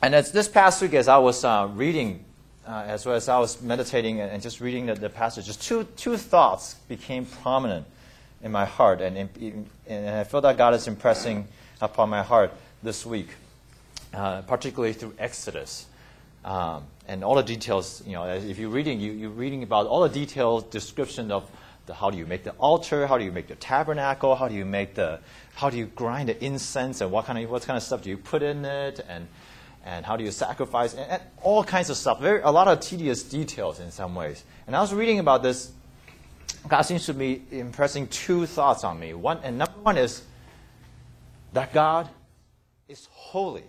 And as this past week, as I was reading, as well as I was meditating and just reading the passages, two thoughts became prominent in my heart, and I feel that God is impressing upon my heart this week, particularly through Exodus. And all the details, if you're reading about all the detailed description of how do you make the altar, how do you make the tabernacle, how do you grind the incense, and what kind of stuff do you put in it, and how do you sacrifice, and all kinds of stuff. A lot of tedious details in some ways. And I was reading about this. God seems to be impressing two thoughts on me. Number one is that God is holy.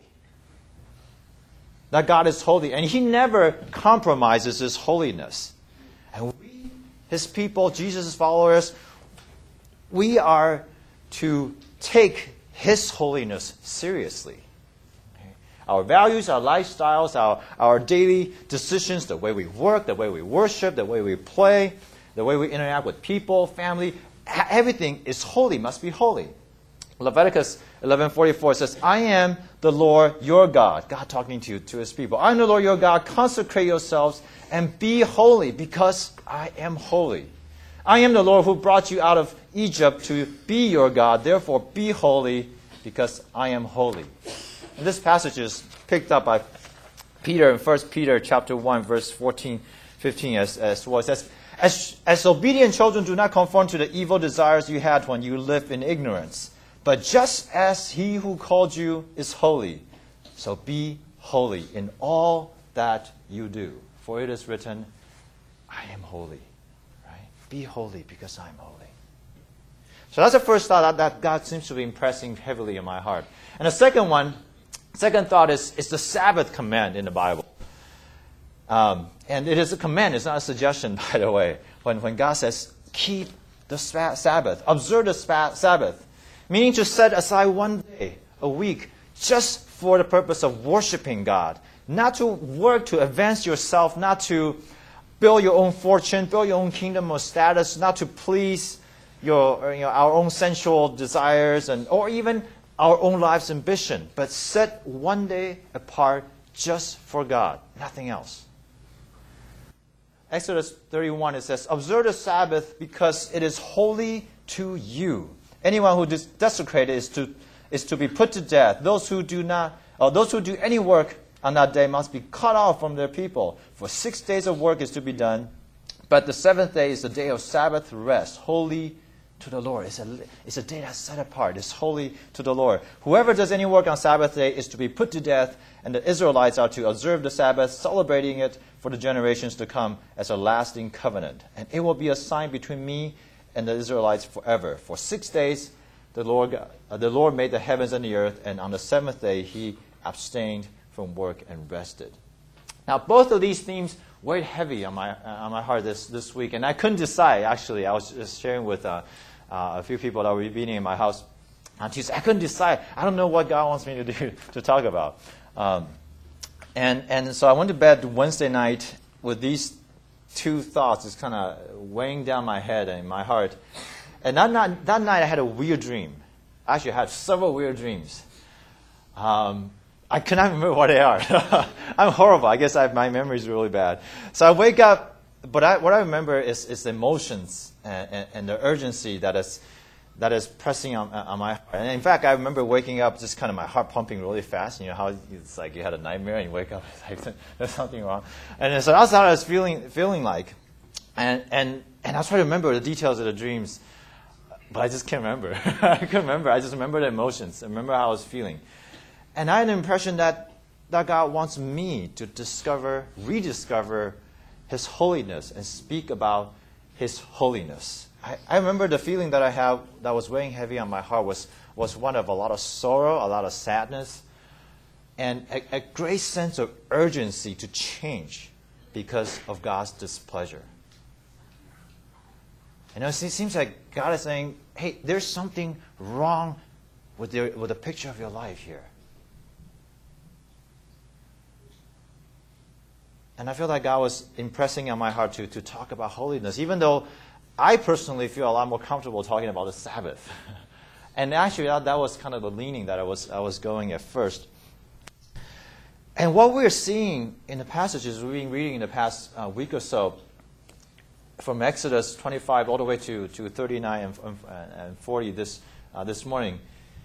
That God is holy, and He never compromises His holiness. And we, His people, Jesus' followers, we are to take His holiness seriously. Our values, our lifestyles, our daily decisions, the way we work, the way we worship, the way we play, the way we interact with people, family, everything is holy, must be holy. Leviticus 11:44 says, I am the Lord your God. God talking to His people. I am the Lord your God. Consecrate yourselves and be holy because I am holy. I am the Lord who brought you out of Egypt to be your God. Therefore, be holy because I am holy. And this passage is picked up by Peter in 1 Peter chapter 1, verse 14, 15 as well. It says, as obedient children, do not conform to the evil desires you had when you lived in ignorance. But just as He who called you is holy, so be holy in all that you do. For it is written, I am holy. Right? Be holy because I am holy. So that's the first thought that God seems to be impressing heavily in my heart. And the second thought is the Sabbath command in the Bible. And it is a command, it's not a suggestion, by the way. When God says, keep the Sabbath, observe the Sabbath, meaning to set aside one day a week just for the purpose of worshiping God, not to work to advance yourself, not to build your own fortune, build your own kingdom or status, not to please our own sensual desires or even our own life's ambition, but set one day apart just for God, nothing else. Exodus 31, it says, observe the Sabbath because it is holy to you. Anyone who desecrates is to be put to death. Those who do any work on that day must be cut off from their people. For 6 days of work is to be done, but the seventh day is the day of Sabbath rest, holy to the Lord. It's a day that's set apart. It's holy to the Lord. Whoever does any work on Sabbath day is to be put to death, and the Israelites are to observe the Sabbath, celebrating it for the generations to come as a lasting covenant. And it will be a sign between me and the Israelites forever. For 6 days the Lord made the heavens and the earth, and on the seventh day He abstained from work and rested. Now, both of these themes weighed heavy on my heart this week, and I couldn't decide. Actually, I was just sharing with a few people that were meeting in my house on Tuesday. I couldn't decide. I don't know what God wants me to talk about. And so I went to bed Wednesday night with these two thoughts just kind of weighing down my head and my heart. And that night I had a weird dream. Actually, I had several weird dreams. I cannot remember what they are. I'm horrible. I guess my memory is really bad. So I wake up, but what I remember is the emotions and the urgency that is pressing on my heart. And in fact, I remember waking up just kind of my heart pumping really fast. You know how it's like you had a nightmare and you wake up, it's like there's something wrong. And so that's how I was feeling like. And I was trying to remember the details of the dreams, but I just can't remember. I couldn't remember. I just remember the emotions. I remember how I was feeling. And I had an impression that God wants me to rediscover His holiness and speak about His holiness. I remember the feeling that I had that was weighing heavy on my heart was one of a lot of sorrow, a lot of sadness, and a great sense of urgency to change because of God's displeasure. And it seems like God is saying, hey, there's something wrong with the picture of your life here. And I feel like God was impressing on my heart to talk about holiness, even though I personally feel a lot more comfortable talking about the Sabbath. And actually, that was kind of the leaning that I was going at first. And what we're seeing in the passages we've been reading in the past week or so, from Exodus 25 all the way to 39 and 40 this morning,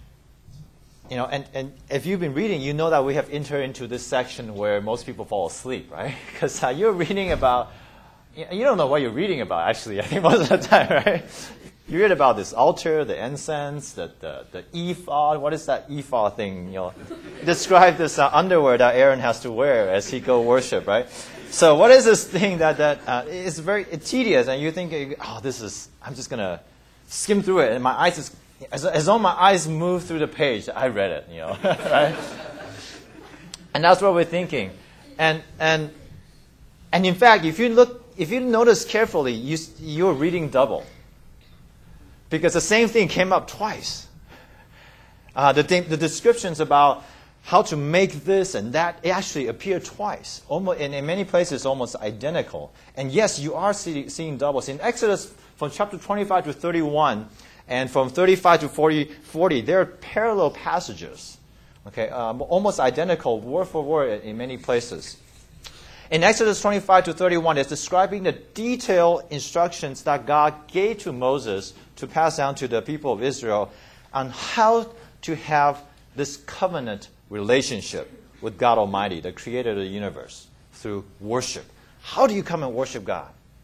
and if you've been reading, you know that we have entered into this section where most people fall asleep, right? Because you're reading about, you don't know what you're reading about, actually, I think most of the time, right? You read about this altar, the incense, the ephod. What is that ephod thing? Describe this underwear that Aaron has to wear as he go worship, right? So what is this thing that is very tedious, and you think, I'm just gonna skim through it, and my eyes as though my eyes move through the page, I read it, right? And that's what we're thinking, and in fact, if you notice carefully, you're reading double. Because the same thing came up twice. The descriptions about how to make this and that, it actually appeared twice. Almost, in many places, almost identical. And yes, you are seeing doubles. In Exodus, from chapter 25 to 31, and from 35 to 40, there are parallel passages. Okay, almost identical, word for word, in many places. In Exodus 25 to 31, it's describing the detailed instructions that God gave to Moses to pass down to the people of Israel on how to have this covenant relationship with God Almighty, the creator of the universe, through worship. How do you come and worship God?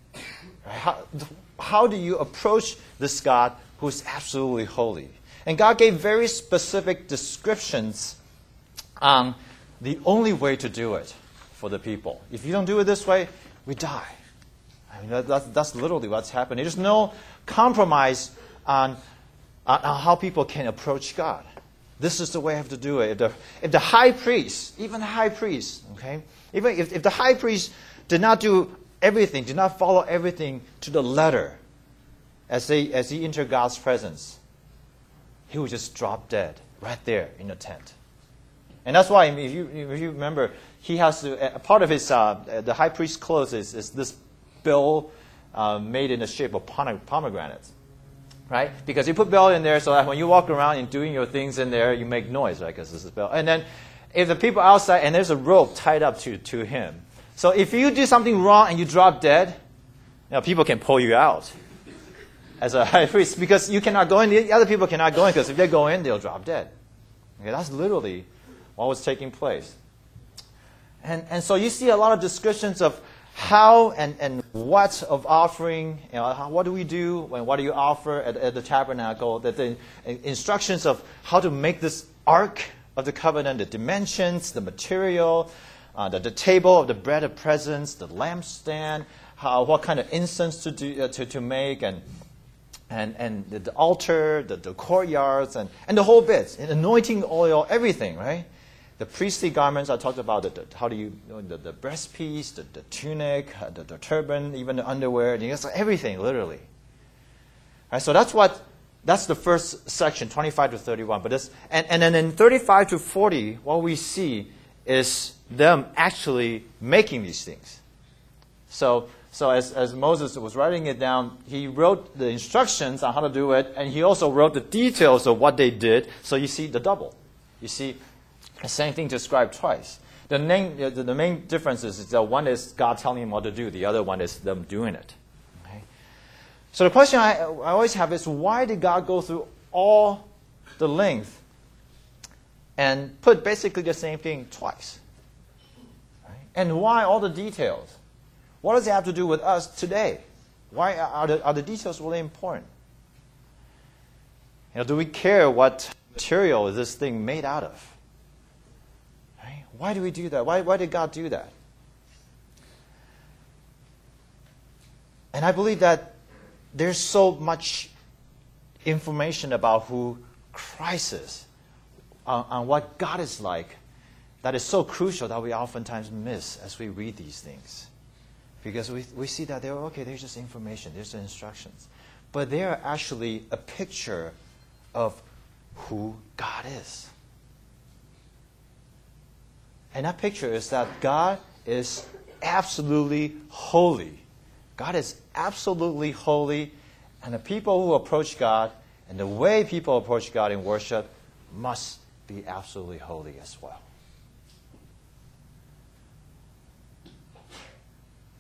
How do you approach this God who is absolutely holy? And God gave very specific descriptions on the only way to do it for the people. If you don't do it this way, we die. I mean, that's literally what's happening. There's no compromise on how people can approach God. This is the way I have to do it. If the high priest, even the high priest, okay, even if the high priest did not do everything, did not follow everything to the letter as he entered God's presence, he would just drop dead right there in the tent. And that's why, if you remember, he has to, a part of his, the high priest's clothes is this bill made in the shape of pomegranates, right? Because you put bell in there so that when you walk around and doing your things in there, you make noise, right? Because this is bell. And then if the people outside, and there's a rope tied up to him. So if you do something wrong and you drop dead, people can pull you out as a high priest, because you cannot go in. The other people cannot go in, because if they go in, they'll drop dead. Okay, that's literally what was taking place. And so you see a lot of descriptions of how and what of offering, what do we do, and what do you offer at the tabernacle, that the instructions of how to make this ark of the covenant, the dimensions, the material, the table of the bread of presence, the lampstand, what kind of incense to do, to make, and the altar, the courtyards, and the whole bit, and anointing oil, everything, right? The priestly garments, I talked about how do you, the breastpiece, the tunic, the turban, even the underwear, everything, literally. Right, so that's the first section, 25 to 31. But and then in 35 to 40, what we see is them actually making these things. So as Moses was writing it down, he wrote the instructions on how to do it, and he also wrote the details of what they did. So you see the double. You see the same thing described twice. The main difference is that one is God telling him what to do. The other one is them doing it. Okay? So the question I always have is, why did God go through all the length and put basically the same thing twice? Right? And why all the details? What does it have to do with us today? Why are the details really important? Do we care what material is this thing made out of? Right? Why do we do that? Why did God do that? And I believe that there's so much information about who Christ is, on what God is like, that is so crucial that we oftentimes miss as we read these things. Because we see that they're just information, there's the instructions. But they are actually a picture of who God is. And that picture is that God is absolutely holy. God is absolutely holy, and the people who approach God and the way people approach God in worship must be absolutely holy as well.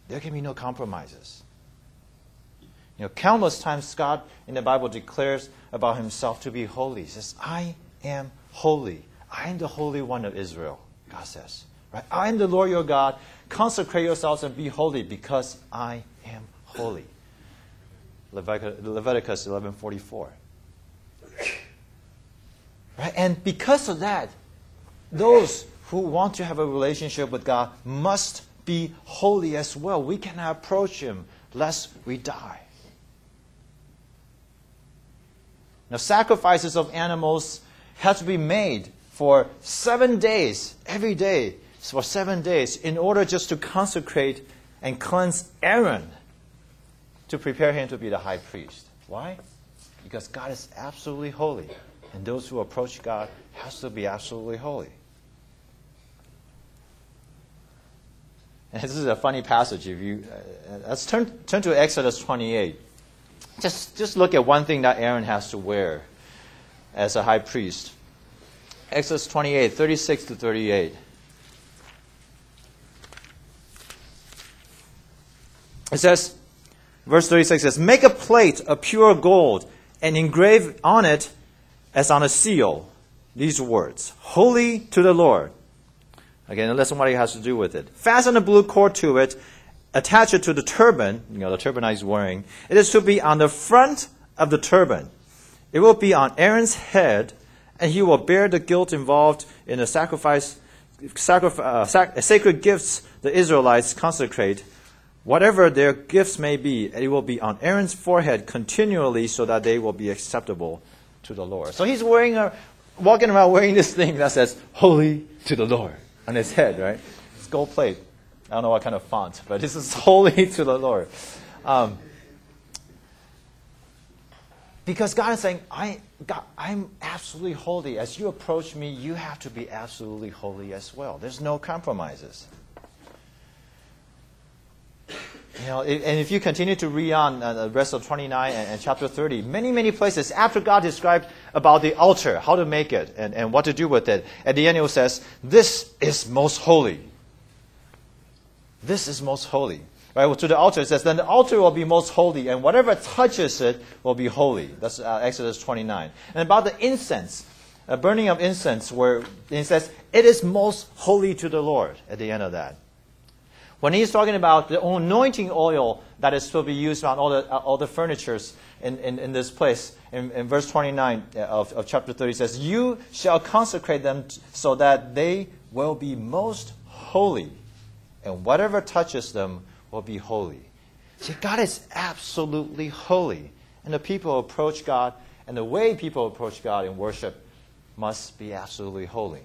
there can be no compromises. Countless times God in the Bible declares about himself to be holy. He says, I am holy. I am the Holy One of Israel, God says. Right? I am the Lord your God. Consecrate yourselves and be holy because I am holy. Leviticus 11:44. Right? And because of that, those who want to have a relationship with God must be holy as well. We cannot approach him lest we die. Now, sacrifices of animals have to be made for 7 days, every day, for 7 days, in order just to consecrate and cleanse Aaron to prepare him to be the high priest. Why? Because God is absolutely holy, and those who approach God has to be absolutely holy. And this is a funny passage. If you let's turn to Exodus 28. Just look at one thing that Aaron has to wear as a high priest. Exodus 28, 36 to 38. It says, verse 36 says, make a plate of pure gold and engrave on it as on a seal these words, holy to the Lord. Again, unless somebody has to do with it. Fasten a blue cord to it, attach it to the turban, the turban he's wearing. It is to be on the front of the turban. It will be on Aaron's head, and he will bear the guilt involved in the sacred gifts the Israelites consecrate. Whatever their gifts may be, it will be on Aaron's forehead continually so that they will be acceptable to the Lord. So he's walking around wearing this thing that says, holy to the Lord, on his head, right? It's gold plate. I don't know what kind of font, but this is holy to the Lord. Because God is saying, I'm absolutely holy. As you approach me, you have to be absolutely holy as well. There's no compromises. And if you continue to read on the rest of 29 and chapter 30, many places, after God described about the altar, how to make it, and what to do with it, at the end it says, this is most holy. This is most holy. Right? Well, to the altar, it says, then the altar will be most holy, and whatever touches it will be holy. That's Exodus 29. And about the incense, burning of incense, where it says, it is most holy to the Lord at the end of that. When he's talking about the anointing oil that is to be used on all the furnitures in this place, in verse 29 of chapter 30, it says, you shall consecrate them so that they will be most holy, and whatever touches them will be holy. See, God is absolutely holy. And the people approach God, and the way people approach God in worship must be absolutely holy.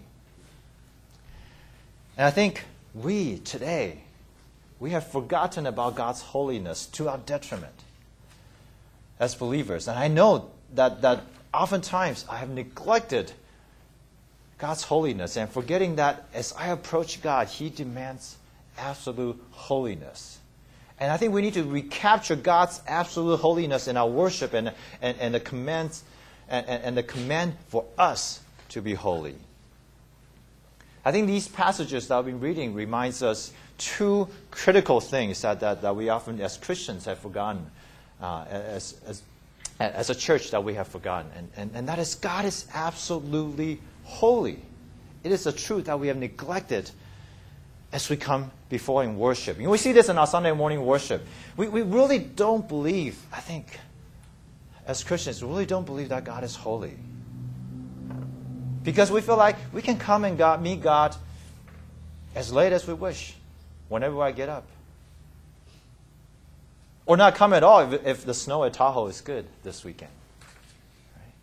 And I think we, today, we have forgotten about God's holiness to our detriment as believers. And I know that oftentimes I have neglected God's holiness and forgetting that as I approach God, He demands absolute holiness. And I think we need to recapture God's absolute holiness in our worship and the commands and the command for us to be holy. I think these passages that I've been reading reminds us two critical things that we often as Christians have forgotten, as a church that we have forgotten. And that is God is absolutely holy. It is a truth that we have neglected as we come before in worship. We see this in our Sunday morning worship. We really don't believe, I think, as Christians, we really don't believe that God is holy. Because we feel like we can come and meet God as late as we wish, whenever I get up. Or not come at all if the snow at Tahoe is good this weekend. Right?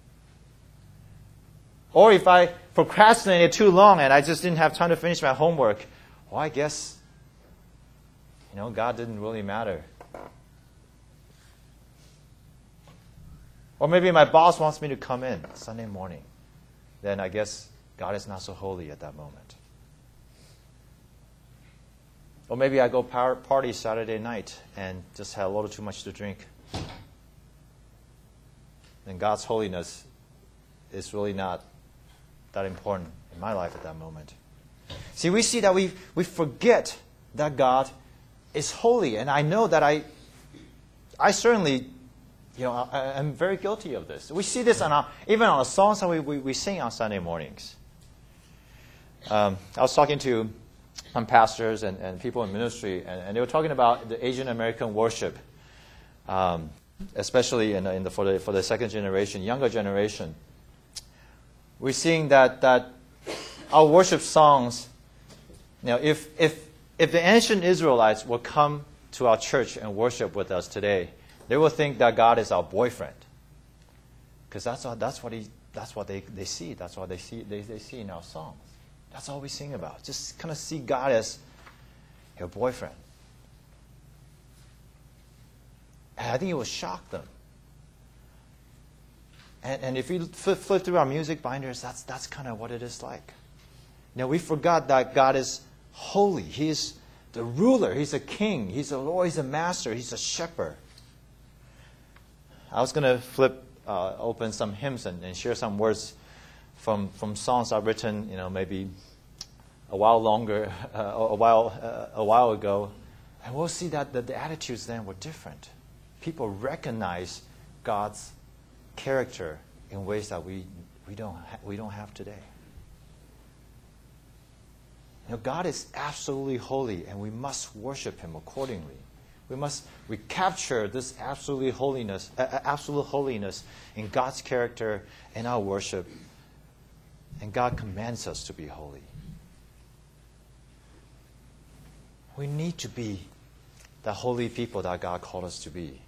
Or if I procrastinated too long and I just didn't have time to finish my homework, well, I guess, God didn't really matter. Or maybe my boss wants me to come in Sunday morning. Then I guess God is not so holy at that moment. Or maybe I go party Saturday night and just had a little too much to drink. Then God's holiness is really not that important in my life at that moment. See, we see that we forget that God is holy. And I know that I certainly, I'm very guilty of this. We see this even on the songs that we sing on Sunday mornings. I was talking to some pastors and people in ministry, and they were talking about the Asian American worship, especially for the second generation, younger generation. We're seeing that our worship songs, if the ancient Israelites will come to our church and worship with us today, they will think that God is our boyfriend, because that's what they see. That's what they see in our songs. That's all we sing about. Just kind of see God as your boyfriend. And I think it will shock them. And if you flip through our music binders, that's kind of what it is like. We forgot that God is holy. He is the ruler. He's a king. He's a Lord. He's a master. He's a shepherd. I was going to open some hymns and share some words from songs I've written, maybe a while ago, and we'll see that the attitudes then were different. People recognize God's character in ways that we don't have today. God is absolutely holy, and we must worship Him accordingly. We must recapture this absolute holiness in God's character and our worship. And God commands us to be holy. We need to be the holy people that God called us to be.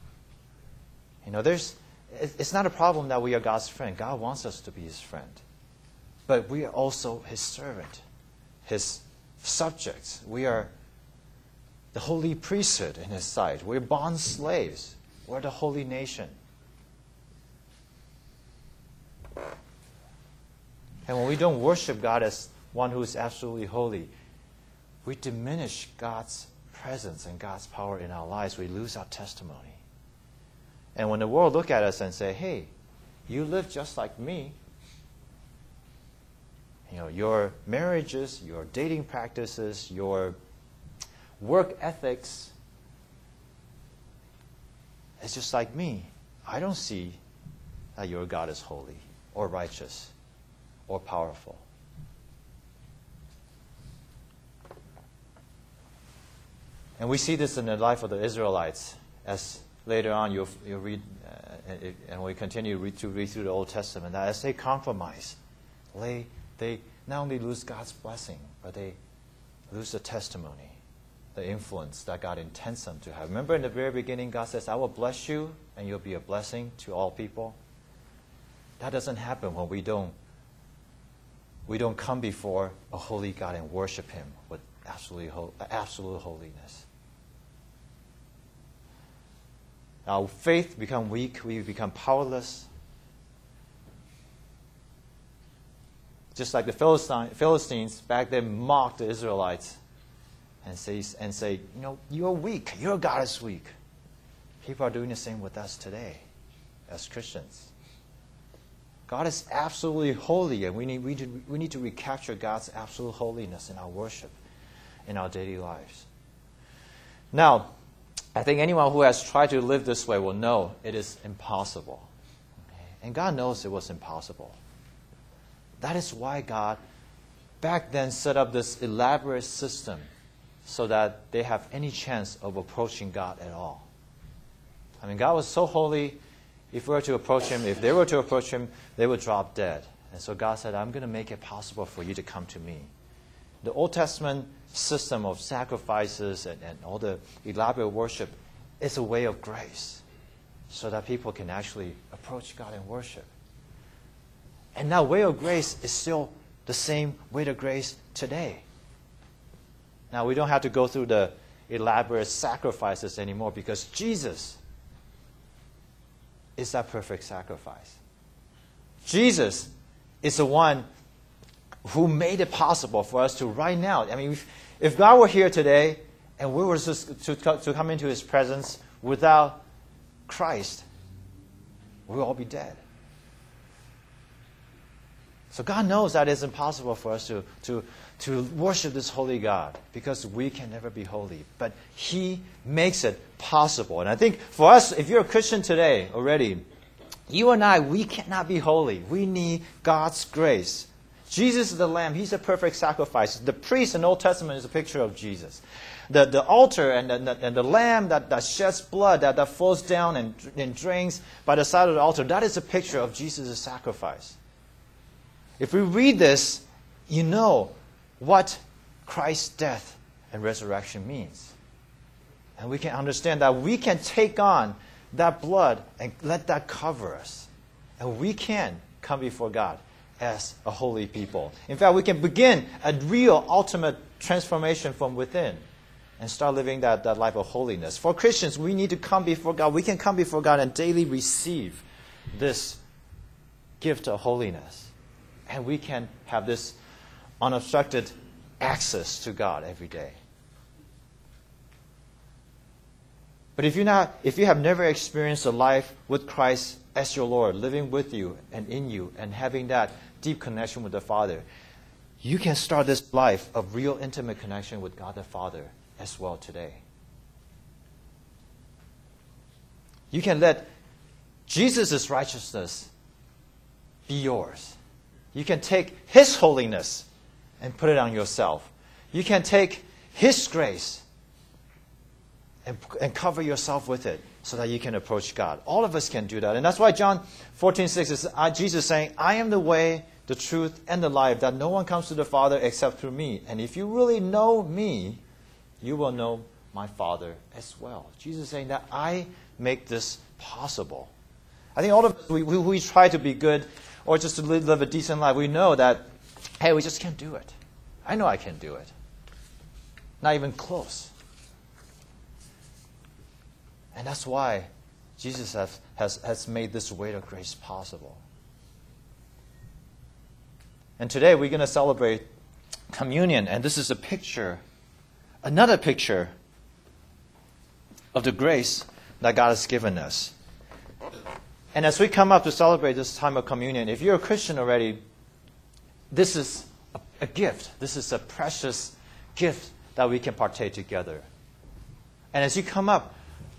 It's not a problem that we are God's friend. God wants us to be His friend. But we are also His servant, His subjects. We are the holy priesthood in His sight. We're bond slaves. We're the holy nation. And when we don't worship God as one who is absolutely holy, we diminish God's presence and God's power in our lives. We lose our testimony. And when the world look at us and say, hey, you live just like me, your marriages, your dating practices, your work ethics, it's just like me. I don't see that your God is holy or righteous or powerful. And we see this in the life of the Israelites, as later on you'll read, and we continue to read through the Old Testament, that as they compromise, they not only lose God's blessing, but they lose the testimony, the influence that God intends them to have. Remember in the very beginning, God says, I will bless you, and you'll be a blessing to all people. That doesn't happen when we don't come before a holy God and worship Him with absolute holiness. Our faith becomes weak. We become powerless. Just like the Philistines back then mocked the Israelites and say, you're weak. Your God is weak. People are doing the same with us today as Christians. God is absolutely holy, and we need to recapture God's absolute holiness in our worship, in our daily lives. Now, I think anyone who has tried to live this way will know it is impossible. Okay? And God knows it was impossible. That is why God back then set up this elaborate system so that they have any chance of approaching God at all. God was so holy. If they were to approach Him, they would drop dead. And so God said, I'm going to make it possible for you to come to me. The Old Testament system of sacrifices and all the elaborate worship is a way of grace so that people can actually approach God and worship. And that way of grace is still the same way of grace today. Now, we don't have to go through the elaborate sacrifices anymore because Jesus is that perfect sacrifice. Jesus is the one who made it possible for us to right now. If God were here today and we were to come into His presence without Christ, we'll all be dead. So God knows that it's impossible for us to worship this holy God because we can never be holy. But He makes it possible. And I think for us, if you're a Christian today already, you and I, we cannot be holy. We need God's grace. Jesus is the Lamb. He's a perfect sacrifice. The priest in the Old Testament is a picture of Jesus. The altar and the lamb that sheds blood, that falls down and drains by the side of the altar, that is a picture of Jesus' sacrifice. If we read this, you know what Christ's death and resurrection means. And we can understand that we can take on that blood and let that cover us. And we can come before God as a holy people. In fact, we can begin a real ultimate transformation from within and start living that life of holiness. For Christians, we need to come before God. We can come before God and daily receive this gift of holiness. And we can have this unobstructed access to God every day. But if you have never experienced a life with Christ as your Lord, living with you and in you, and having that deep connection with the Father, you can start this life of real intimate connection with God the Father as well today. You can let Jesus' righteousness be yours. You can take His holiness and put it on yourself. You can take His grace and cover yourself with it so that you can approach God. All of us can do that. And that's why John 14:6 is Jesus saying, I am the way, the truth, and the life, that no one comes to the Father except through me. And if you really know me, you will know my Father as well. Jesus is saying that I make this possible. I think all of us, we try to be good or just to live a decent life. We know that, hey, we just can't do it. I know I can't do it. Not even close. And that's why Jesus has made this way of grace possible. And today we're going to celebrate communion. And this is a picture, another picture of the grace that God has given us. And as we come up to celebrate this time of communion, if you're a Christian already, this is a gift. This is a precious gift that we can partake together. And as you come up,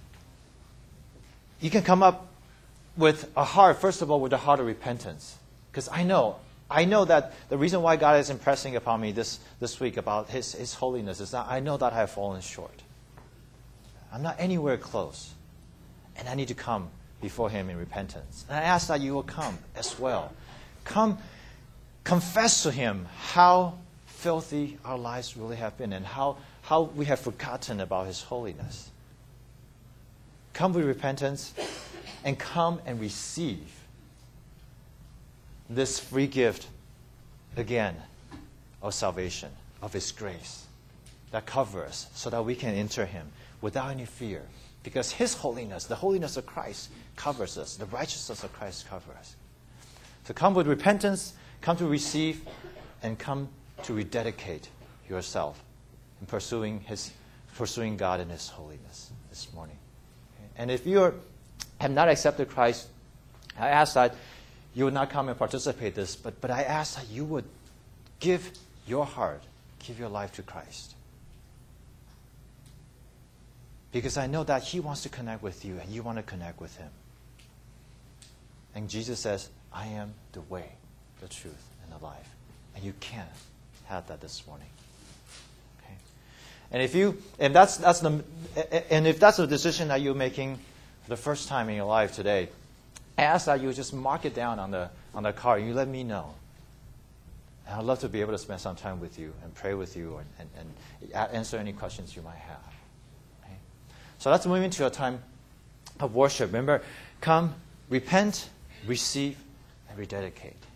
you can come up with a heart, first of all, with a heart of repentance. Because I know that the reason why God is impressing upon me this week about His holiness is that I know that I have fallen short. I'm not anywhere close. And I need to come before Him in repentance. And I ask that you will come as well. Come confess to Him how filthy our lives really have been and how we have forgotten about His holiness. Come with repentance and come and receive this free gift again of salvation, of His grace that covers us so that we can enter Him without any fear. Because His holiness, the holiness of Christ, covers us. The righteousness of Christ covers us. So come with repentance, come to receive, and come to rededicate yourself in pursuing God in His holiness this morning. And if you have not accepted Christ, I ask that you would not come and participate in this, but I ask that you would give your heart, give your life to Christ. Because I know that He wants to connect with you and you want to connect with Him. And Jesus says, I am the way, the truth, and the life. And you can have that this morning. Okay? And if that's a decision that you're making for the first time in your life today, I ask that you just mark it down on the card and you let me know. And I'd love to be able to spend some time with you and pray with you and answer any questions you might have. Okay? So let's move into a time of worship. Remember, come, repent, receive, and rededicate.